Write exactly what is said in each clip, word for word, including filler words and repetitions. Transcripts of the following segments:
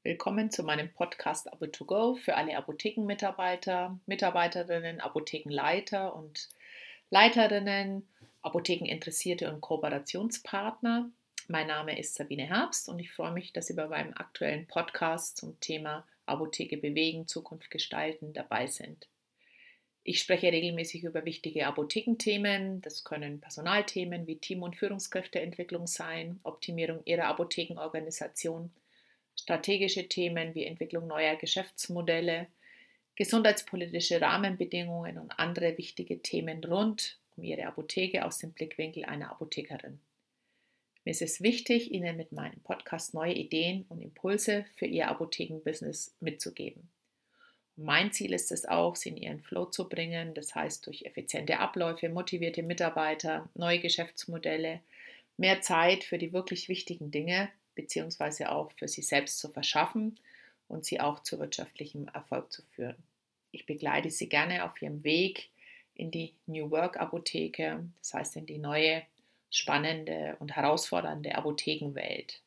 Willkommen zu meinem Podcast Abo to Go für alle Apothekenmitarbeiter, Mitarbeiterinnen, Apothekenleiter und Leiterinnen, Apothekeninteressierte und Kooperationspartner. Mein Name ist Sabine Herbst und ich freue mich, dass Sie bei meinem aktuellen Podcast zum Thema Apotheke bewegen, Zukunft gestalten dabei sind. Ich spreche regelmäßig über wichtige Apothekenthemen. Das können Personalthemen wie Team- und Führungskräfteentwicklung sein, Optimierung Ihrer Apothekenorganisation, strategische Themen wie Entwicklung neuer Geschäftsmodelle, gesundheitspolitische Rahmenbedingungen und andere wichtige Themen rund um Ihre Apotheke aus dem Blickwinkel einer Apothekerin. Mir ist es wichtig, Ihnen mit meinem Podcast neue Ideen und Impulse für Ihr Apothekenbusiness mitzugeben. Mein Ziel ist es auch, Sie in Ihren Flow zu bringen, das heißt durch effiziente Abläufe, motivierte Mitarbeiter, neue Geschäftsmodelle, mehr Zeit für die wirklich wichtigen Dinge beziehungsweise auch für Sie selbst zu verschaffen und Sie auch zu wirtschaftlichem Erfolg zu führen. Ich begleite Sie gerne auf Ihrem Weg in die New Work Apotheke, das heißt in die neue, spannende und herausfordernde Apothekenwelt.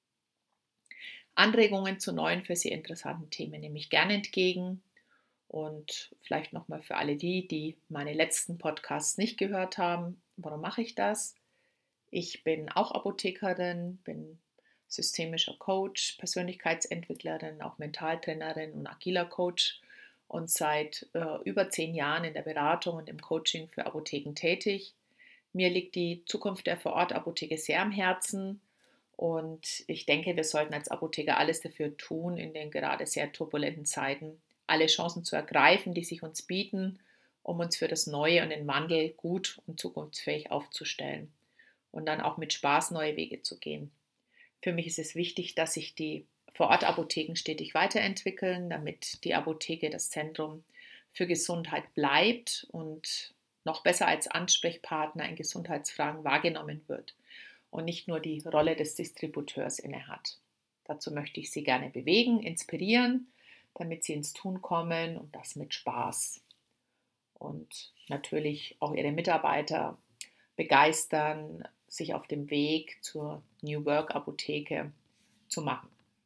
Anregungen zu neuen, für Sie interessanten Themen nehme ich gerne entgegen. Und vielleicht nochmal für alle die, die meine letzten Podcasts nicht gehört haben, warum mache ich das? Ich bin auch Apothekerin, bin systemischer Coach, Persönlichkeitsentwicklerin, auch Mentaltrainerin und agiler Coach und seit äh, über zehn Jahren in der Beratung und im Coaching für Apotheken tätig. Mir liegt die Zukunft der Vorortapotheke sehr am Herzen und ich denke, wir sollten als Apotheker alles dafür tun, in den gerade sehr turbulenten Zeiten alle Chancen zu ergreifen, die sich uns bieten, um uns für das Neue und den Wandel gut und zukunftsfähig aufzustellen und dann auch mit Spaß neue Wege zu gehen. Für mich ist es wichtig, dass sich die Vorortapotheken stetig weiterentwickeln, damit die Apotheke das Zentrum für Gesundheit bleibt und noch besser als Ansprechpartner in Gesundheitsfragen wahrgenommen wird und nicht nur die Rolle des Distributeurs innehat. Dazu möchte ich Sie gerne bewegen, inspirieren, damit Sie ins Tun kommen und das mit Spaß. Und natürlich auch Ihre Mitarbeiter begeistern, sich auf dem Weg zur New Work Apotheke zu machen.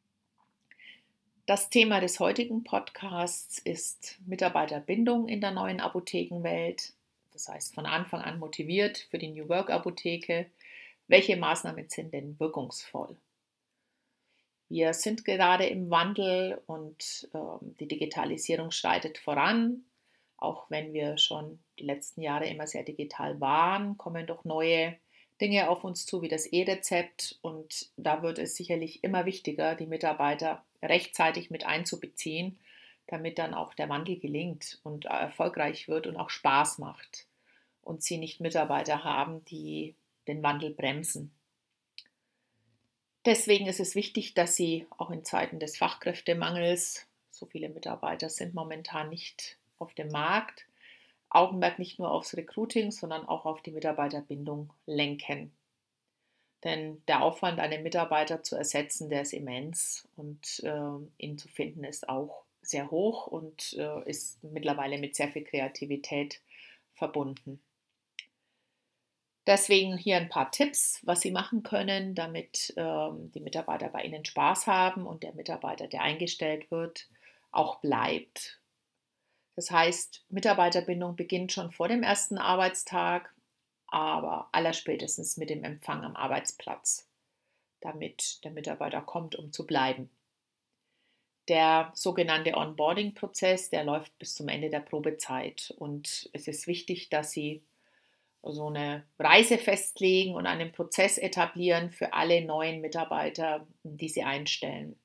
Das Thema des heutigen Podcasts ist Mitarbeiterbindung in der neuen Apothekenwelt. Das heißt, von Anfang an motiviert für die New Work Apotheke. Welche Maßnahmen sind denn wirkungsvoll? Wir sind gerade im Wandel und ähm, die Digitalisierung schreitet voran. Auch wenn wir schon die letzten Jahre immer sehr digital waren, kommen doch neue Dinge auf uns zu, wie das E-Rezept. Und da wird es sicherlich immer wichtiger, die Mitarbeiter rechtzeitig mit einzubeziehen, damit dann auch der Wandel gelingt und erfolgreich wird und auch Spaß macht. Und sie nicht Mitarbeiter haben, die den Wandel bremsen. Deswegen ist es wichtig, dass Sie auch in Zeiten des Fachkräftemangels, so viele Mitarbeiter sind momentan nicht auf dem Markt, Augenmerk nicht nur aufs Recruiting, sondern auch auf die Mitarbeiterbindung lenken. Denn der Aufwand, einen Mitarbeiter zu ersetzen, der ist immens und äh, ihn zu finden ist auch sehr hoch und äh, ist mittlerweile mit sehr viel Kreativität verbunden. Deswegen hier ein paar Tipps, was Sie machen können, damit ähm, die Mitarbeiter bei Ihnen Spaß haben und der Mitarbeiter, der eingestellt wird, auch bleibt. Das heißt, Mitarbeiterbindung beginnt schon vor dem ersten Arbeitstag, aber allerspätestens mit dem Empfang am Arbeitsplatz, damit der Mitarbeiter kommt, um zu bleiben. Der sogenannte Onboarding-Prozess, der läuft bis zum Ende der Probezeit und es ist wichtig, dass Sie so eine Reise festlegen und einen Prozess etablieren für alle neuen Mitarbeiter, die Sie einstellen.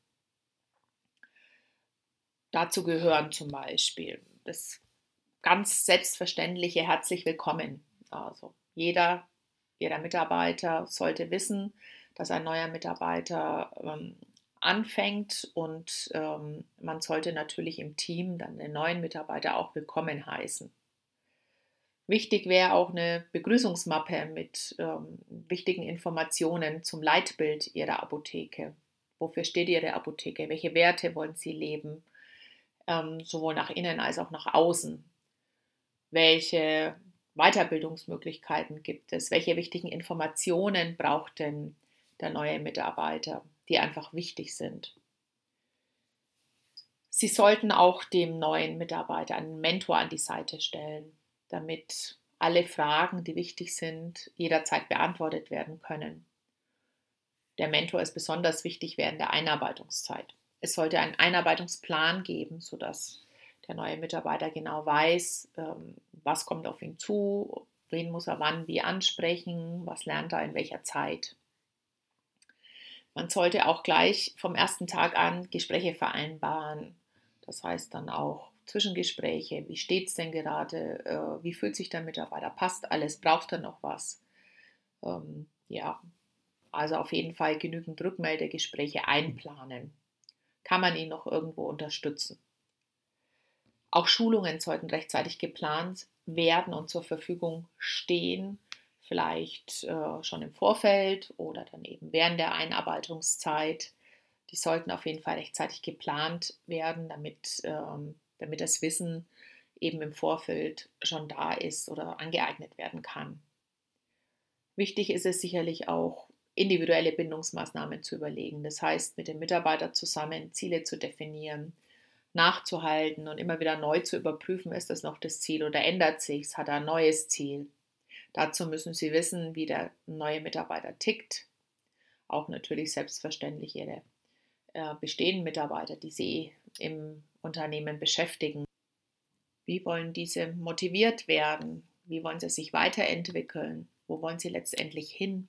Dazu gehören zum Beispiel das ganz selbstverständliche Herzlich willkommen. Also jeder, jeder Mitarbeiter sollte wissen, dass ein neuer Mitarbeiter ähm, anfängt und ähm, man sollte natürlich im Team dann den neuen Mitarbeiter auch willkommen heißen. Wichtig wäre auch eine Begrüßungsmappe mit ähm, wichtigen Informationen zum Leitbild Ihrer Apotheke. Wofür steht Ihre Apotheke? Welche Werte wollen Sie leben? Ähm, sowohl nach innen als auch nach außen. Welche Weiterbildungsmöglichkeiten gibt es? Welche wichtigen Informationen braucht denn der neue Mitarbeiter, die einfach wichtig sind? Sie sollten auch dem neuen Mitarbeiter einen Mentor an die Seite stellen, damit alle Fragen, die wichtig sind, jederzeit beantwortet werden können. Der Mentor ist besonders wichtig während der Einarbeitungszeit. Es sollte einen Einarbeitungsplan geben, sodass der neue Mitarbeiter genau weiß, was kommt auf ihn zu, wen muss er wann wie ansprechen, was lernt er in welcher Zeit. Man sollte auch gleich vom ersten Tag an Gespräche vereinbaren. Das heißt dann auch Zwischengespräche, wie steht es denn gerade, wie fühlt sich der Mitarbeiter, passt alles, braucht er noch was. Ähm, ja, also auf jeden Fall genügend Rückmeldegespräche einplanen. Kann man ihn noch irgendwo unterstützen? Auch Schulungen sollten rechtzeitig geplant werden und zur Verfügung stehen, vielleicht äh, schon im Vorfeld oder dann eben während der Einarbeitungszeit. Die sollten auf jeden Fall rechtzeitig geplant werden, damit, ähm, damit das Wissen eben im Vorfeld schon da ist oder angeeignet werden kann. Wichtig ist es sicherlich auch, individuelle Bindungsmaßnahmen zu überlegen. Das heißt, mit dem Mitarbeiter zusammen Ziele zu definieren, nachzuhalten und immer wieder neu zu überprüfen, ist das noch das Ziel oder ändert sich, hat er ein neues Ziel. Dazu müssen Sie wissen, wie der neue Mitarbeiter tickt. Auch natürlich selbstverständlich Ihre äh, bestehenden Mitarbeiter, die Sie im Unternehmen beschäftigen. Wie wollen diese motiviert werden? Wie wollen sie sich weiterentwickeln? Wo wollen sie letztendlich hin?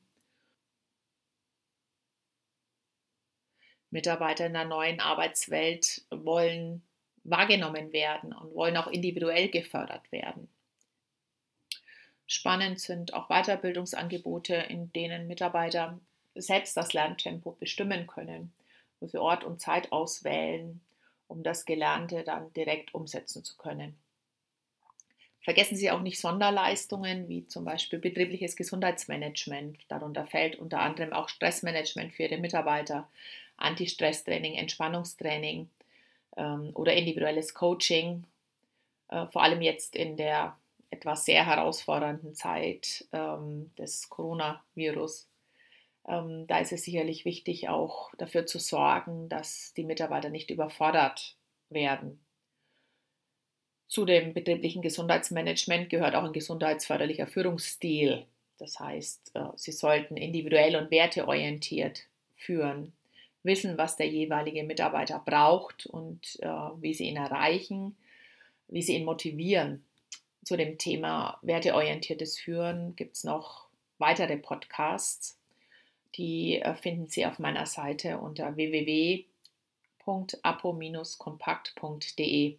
Mitarbeiter in der neuen Arbeitswelt wollen wahrgenommen werden und wollen auch individuell gefördert werden. Spannend sind auch Weiterbildungsangebote, in denen Mitarbeiter selbst das Lerntempo bestimmen können, wo sie Ort und Zeit auswählen, um das Gelernte dann direkt umsetzen zu können. Vergessen Sie auch nicht Sonderleistungen wie zum Beispiel betriebliches Gesundheitsmanagement. Darunter fällt unter anderem auch Stressmanagement für Ihre Mitarbeiter, Anti-Stress-Training, Entspannungstraining ähm, oder individuelles Coaching, äh, vor allem jetzt in der etwas sehr herausfordernden Zeit ähm, des Coronavirus. Ähm, da ist es sicherlich wichtig, auch dafür zu sorgen, dass die Mitarbeiter nicht überfordert werden. Zu dem betrieblichen Gesundheitsmanagement gehört auch ein gesundheitsförderlicher Führungsstil. Das heißt, Sie sollten individuell und werteorientiert führen, wissen, was der jeweilige Mitarbeiter braucht und wie Sie ihn erreichen, wie Sie ihn motivieren. Zu dem Thema werteorientiertes Führen gibt es noch weitere Podcasts. Die finden Sie auf meiner Seite unter w w w punkt apo dash kompakt punkt d e.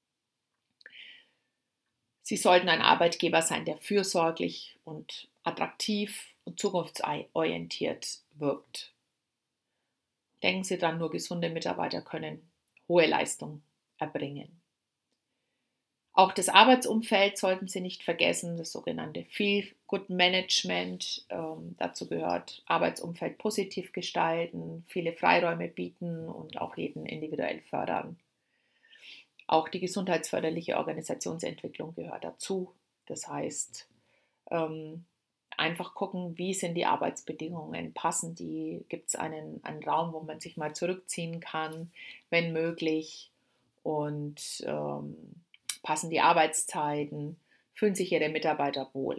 Sie sollten ein Arbeitgeber sein, der fürsorglich und attraktiv und zukunftsorientiert wirkt. Denken Sie dran, nur gesunde Mitarbeiter können hohe Leistung erbringen. Auch das Arbeitsumfeld sollten Sie nicht vergessen, das sogenannte Feel Good Management. Ähm, dazu gehört Arbeitsumfeld positiv gestalten, viele Freiräume bieten und auch jeden individuell fördern. Auch die gesundheitsförderliche Organisationsentwicklung gehört dazu. Das heißt, ähm, einfach gucken, wie sind die Arbeitsbedingungen, passen die, gibt es einen, einen Raum, wo man sich mal zurückziehen kann, wenn möglich, und ähm, passen die Arbeitszeiten, fühlen sich Ihre Mitarbeiter wohl.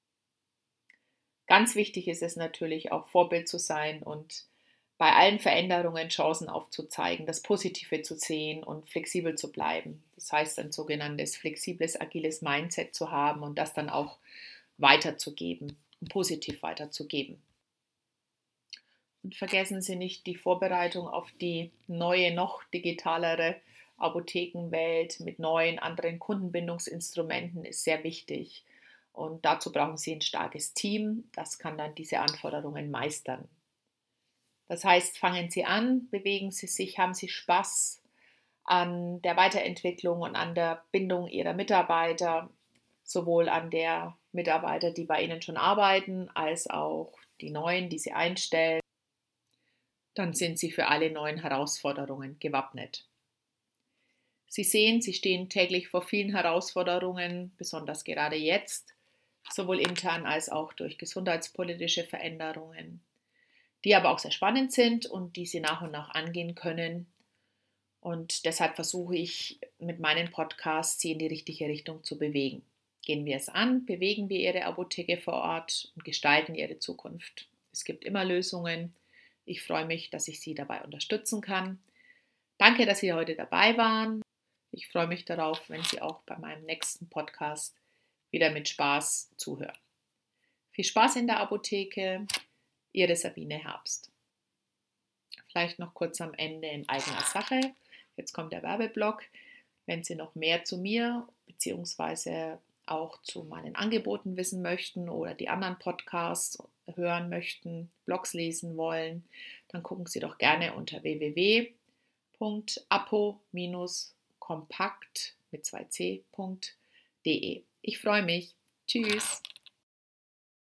Ganz wichtig ist es natürlich auch, Vorbild zu sein und bei allen Veränderungen Chancen aufzuzeigen, das Positive zu sehen und flexibel zu bleiben. Das heißt, ein sogenanntes flexibles, agiles Mindset zu haben und das dann auch weiterzugeben, positiv weiterzugeben. Und vergessen Sie nicht, die Vorbereitung auf die neue, noch digitalere Apothekenwelt mit neuen, anderen Kundenbindungsinstrumenten ist sehr wichtig. Und dazu brauchen Sie ein starkes Team, das kann dann diese Anforderungen meistern. Das heißt, fangen Sie an, bewegen Sie sich, haben Sie Spaß an der Weiterentwicklung und an der Bindung Ihrer Mitarbeiter, sowohl an der Mitarbeiter, die bei Ihnen schon arbeiten, als auch die neuen, die Sie einstellen. Dann sind Sie für alle neuen Herausforderungen gewappnet. Sie sehen, Sie stehen täglich vor vielen Herausforderungen, besonders gerade jetzt, sowohl intern als auch durch gesundheitspolitische Veränderungen, die aber auch sehr spannend sind und die Sie nach und nach angehen können. Und deshalb versuche ich mit meinen Podcasts, sie in die richtige Richtung zu bewegen. Gehen wir es an, bewegen wir Ihre Apotheke vor Ort und gestalten Ihre Zukunft. Es gibt immer Lösungen. Ich freue mich, dass ich Sie dabei unterstützen kann. Danke, dass Sie heute dabei waren. Ich freue mich darauf, wenn Sie auch bei meinem nächsten Podcast wieder mit Spaß zuhören. Viel Spaß in der Apotheke, Ihre Sabine Herbst. Vielleicht noch kurz am Ende in eigener Sache. Jetzt kommt der Werbeblock. Wenn Sie noch mehr zu mir bzw. auch zu meinen Angeboten wissen möchten oder die anderen Podcasts hören möchten, Blogs lesen wollen, dann gucken Sie doch gerne unter w w w punkt apo kompakt mit zwei c punkt de. Ich freue mich. Tschüss.